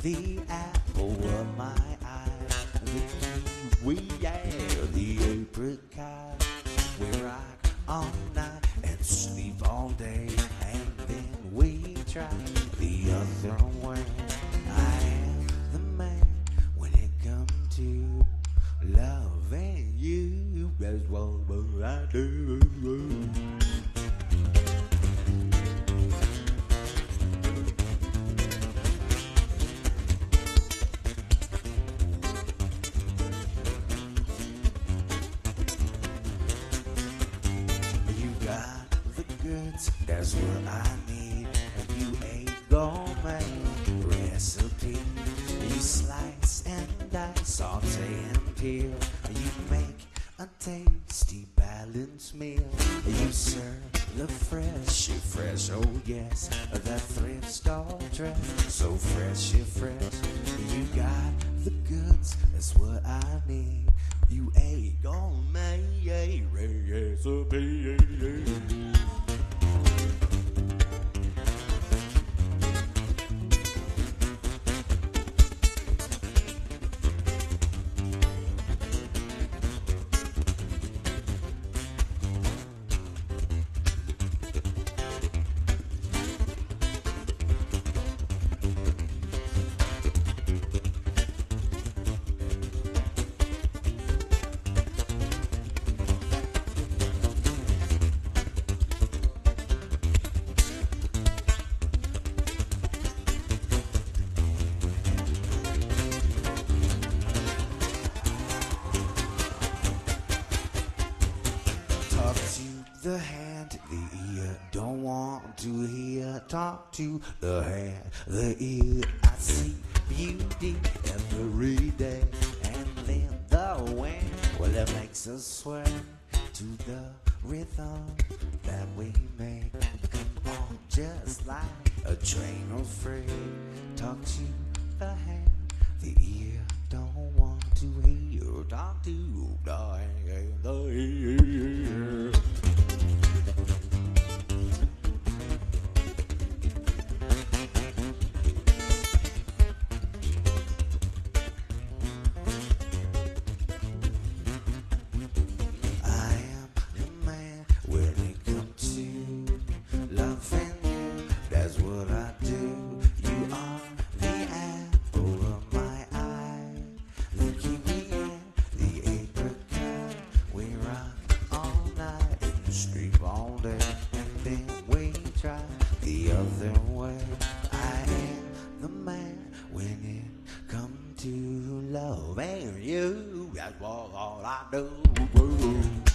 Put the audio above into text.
the apple of my eye, the kiwi, yeah, the apricot. We rock all night and sleep all day, and then we try the other way. I am the man when it comes to loving you. That's what I do. That's what I need. And you ain't gonna make recipe. You slice and dice, saute and peel. You make a tasty balanced meal. You serve the fresh, oh yes, that thrift store dress. So fresh, you fresh. You got the goods, that's what I need. You ain't gonna make a recipe. The hand, the ear, don't want to hear. Talk to the hand, the ear. I see beauty every day, and then the wind, well, it makes us sway to the rhythm that we make. Come on, just like a train of freight. Talk to the hand, the ear, don't want to hear. Talk to the hand, the ear. The other way, I am the man when it comes to loving you. That's what all I do.